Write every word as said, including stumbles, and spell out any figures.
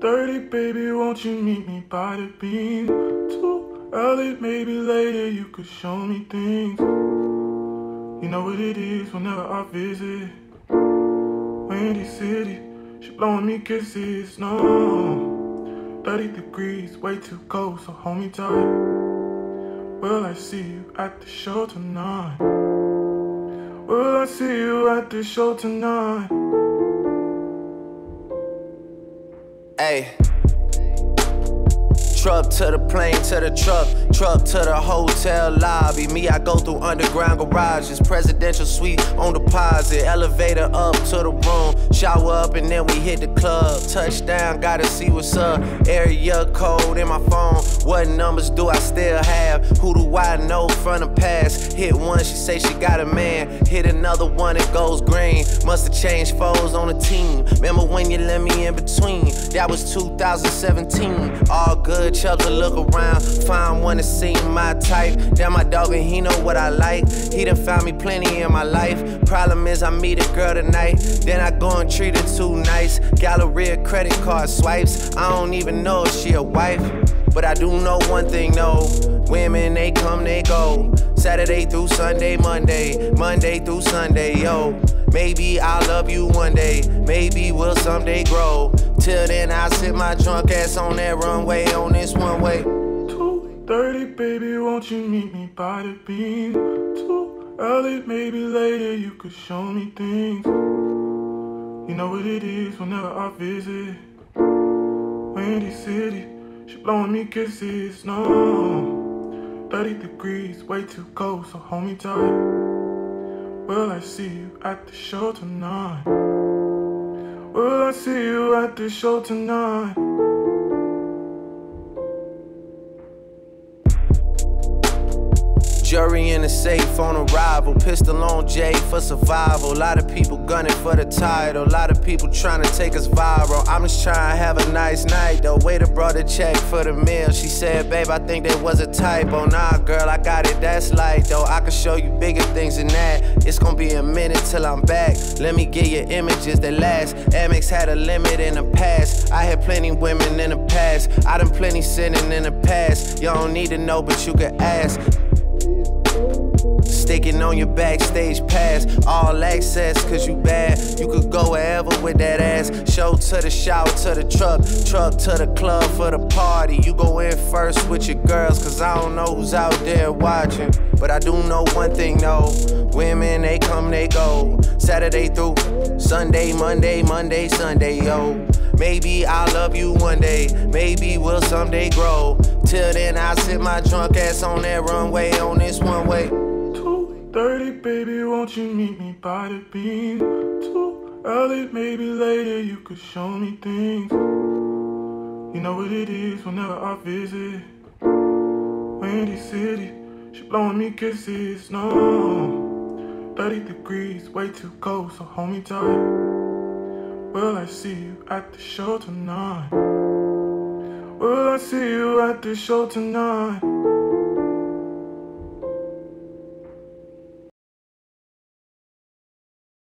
thirty, baby, won't you meet me by the beam? Too early, maybe later, you could show me things. You know what it is whenever I visit Windy City, she blowing me kisses, no. thirty degrees, way too cold, so hold me tight. Will I see you at the show tonight? Will I see you at the show tonight? Ayy. Truck to the plane, to the truck, truck to the hotel lobby. Me, I go through underground garages, presidential suite on deposit, elevator up to the room, shower up and then we hit the club. Touchdown, gotta see what's up. Area code in my phone, what numbers do I still have? Who do I know from the past? Hit one, she say she got a man. Hit another one, it goes green. Must've changed foes on the team. Remember when you let me in between? That was two thousand seventeen. All good. Chubbs to look around, find one to seem my type. Damn, my dog and he know what I like. He done found me plenty in my life. Problem is I meet a girl tonight, then I go and treat her too nice. Galleria credit card swipes, I don't even know if she a wife. But I do know one thing, no. Women, they come, they go. Saturday through Sunday, Monday, Monday through Sunday, yo. Maybe I'll love you one day, maybe we'll someday grow. Till then, I'll sit my drunk ass on that runway on this one way. two thirty, baby, won't you meet me by the beam? Too early, maybe later, you could show me things. You know what it is whenever I visit Windy City, she blowing me kisses, no. thirty degrees, way too cold, so hold me tight. Will I see you at the show tonight? Will I see you at the show tonight? Jury in the safe on arrival, pistol on Jay for survival. A lot of people gunning for the title, a lot of people trying to take us viral. I'm just trying to have a nice night though. Waiter brought a check for the meal. She said, babe, I think there was a typo. Nah, girl, I got it, that's light though. I can show you bigger things than that. It's gonna be a minute till I'm back. Let me get you images that last. Amex had a limit in the past. I had plenty women in the past. I done plenty sinning in the past. You don't need to know, but you can ask. Sticking on your backstage pass, all access, cause you bad. You could go wherever with that ass. Show to the shower, to the truck, truck to the club for the party. You go in first with your girls, cause I don't know who's out there watching. But I do know one thing, no. Women, they come, they go. Saturday through Sunday, Monday, Monday, Sunday, yo. Maybe I'll love you one day, maybe we'll someday grow. Till then, I'll sit my drunk ass on that runway on this one way. two thirty, baby, won't you meet me by the beam? Too early, maybe later, you could show me things. You know what it is whenever I visit Windy City, she blowing me kisses, no. thirty degrees, way too cold, so hold me tight. Will I see you at the show tonight? Will I see you at the show tonight?